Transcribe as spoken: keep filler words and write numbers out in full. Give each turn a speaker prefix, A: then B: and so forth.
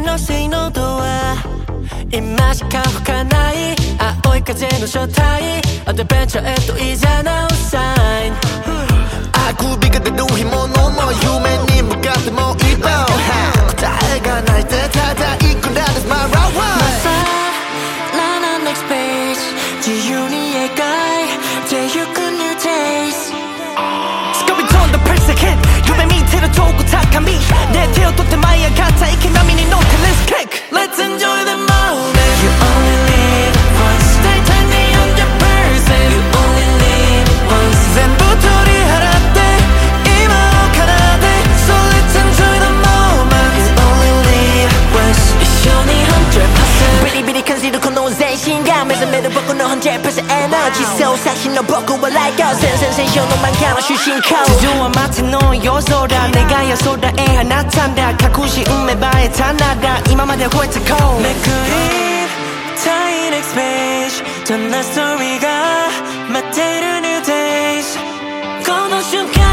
A: のせいのドア今しか吹かない青い風の正体アドベンチャーへといざなうサイン
B: あくびが出る日ものも夢に向かっても一歩答えがないでただいくらです My right way
A: まさらな next page 自由に描いてゆく new taste
B: Scooby Doo the per second 夢見てる遠く高み내手を取って舞い上がった池波に乗って Let's kick
A: Let's enjoy the moment You only live once Stay tiny one hundred percent You only live once
B: 全部取り払って今を奏で So let's enjoy the moment
A: You only live once 一緒にone hundred percent
B: ビリビリ感じるこの全身が目覚める僕のone hundred percentエナジーそう最新の僕は Like a センセンセーションの漫画の主人公
A: 地上は待ての夜空願いを空へ放ったんだ隠し埋めばえたなら今まで超えてこうめくりたい next page どんなストーリーが待っている new days この瞬間